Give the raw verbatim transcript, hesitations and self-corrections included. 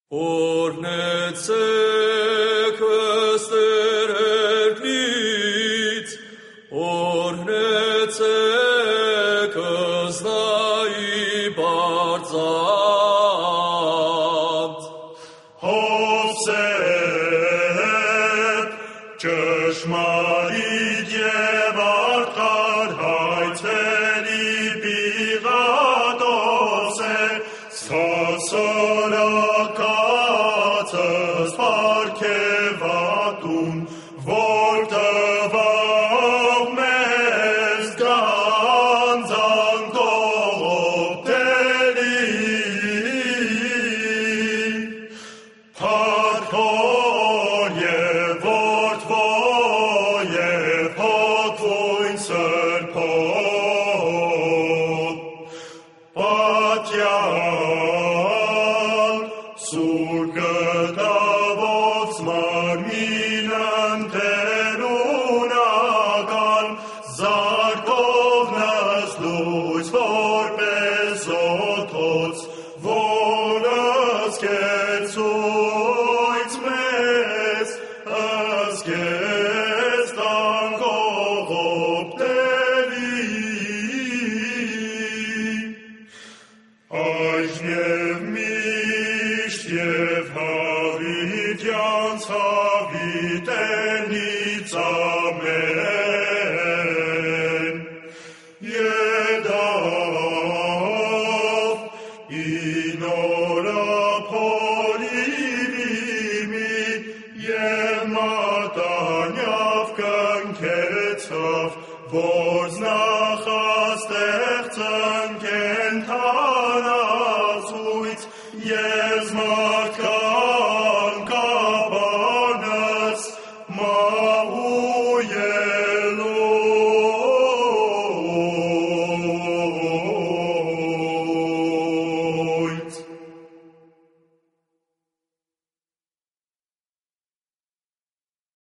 Օրհնեցեք ըստեր երկնից, օրհնեցեք ըզնայի բարձանց, Հովսեփ ճշմարիտ և արդար հայցելի Պիղատոս է, սասորակացս պարգևատուն, որ տվավ մեզ գանձան կողոպտելի, Փառքոր և որդվո և հոգվույն սրբոտ, պատյալ սուր գտավոց մարմին ընթերունական, զարկով նստույց որպես օդոց, որ ըսկեցույց մեզ, ըսկեց տան կողոպտելի, այժմ և միշտ և հավիտյան ցավիտենից ամեն, Եդավ ինորափոլիվիմի և մատանյավ կնքեցավ, որ զնախաստեղծն կենթանացույց, ես մարդկան կաբանս,